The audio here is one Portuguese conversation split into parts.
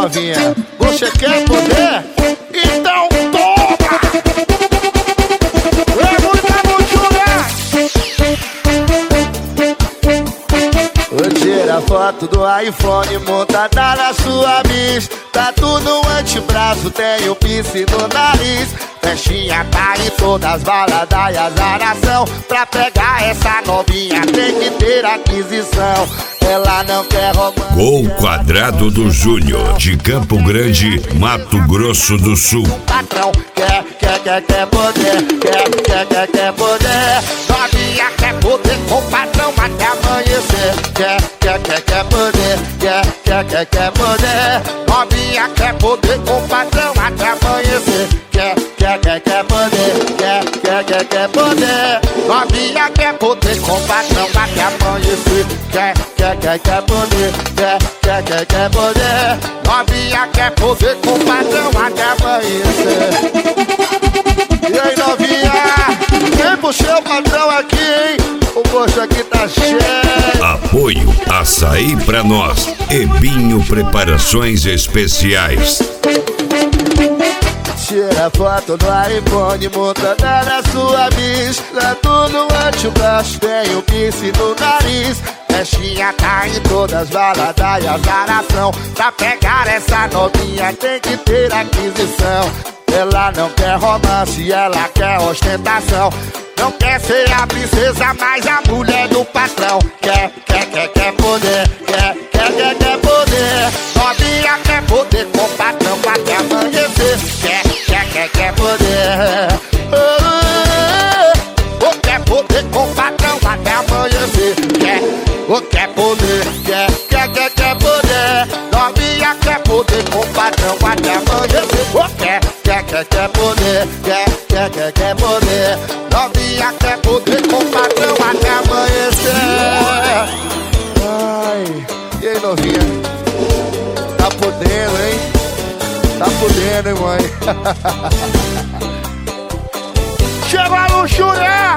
novinha? Você quer poder? Então toma! É muita mulher! Tira foto do iPhone montada na sua bis. Tatu no antebraço, tem o piercing no nariz. Festinha tá em todas as baladas e azaração. Pra pegar essa novinha tem que ter aquisição. Ela não quer romance. Gol Quadrado do Júnior, de Campo Grande, Mato Grosso do Sul. Patrão quer poder, quer poder. Novinha quer poder com o patrão até amanhecer. Quer poder, quer poder. Novinha quer poder com o patrão até amanhecer. Quer poder, quer poder. Novinha quer poder com o patrão até amanhecer. Quer poder, quer poder. Novinha quer poder com o patrão até amanhecer. E aí, novinha? Vem pro seu patrão aqui, hein? O bolso aqui tá cheio. Apoio Açaí pra nós. Ebinho Preparações Especiais. Tira foto do iPhone montada na sua bis. Tatu no antebraço, tem o piercing no nariz. Festinha tá em todas as baladas e azaração. Pra pegar essa novinha tem que ter aquisição. Ela não quer romance, ela quer ostentação. Não quer ser a princesa, mas a mulher do patrão. Quer poder, quer poder. Novinha quer poder com o patrão até amanhecer. Quer poder. Quer poder com o patrão até amanhecer. Quer poder, quer poder. Novinha quer poder com o patrão até amanhecer. Quer poder, quer poder. Novinha quer poder com o patrão até amanhecer. Ai, e aí, novinha? Tá podendo, hein? Tá podendo, hein, mãe? Chegou a luxúria!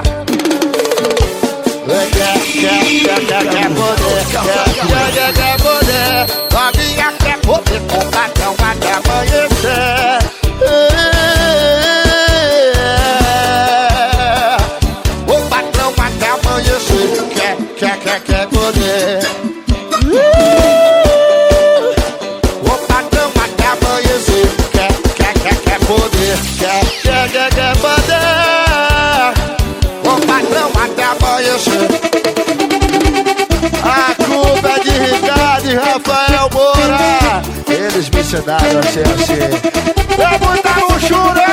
Quer poder, quer poder. Novinha quer poder com o patrão até amanhecer. O patrão até amanhecer. Quer poder. O patrão até amanhecer. Quer poder. Quer poder. O patrão até amanhecer. A culpa é de Ricardo e Rafael Moura. Eles me ensinaram a ser assim. É muita luxúria.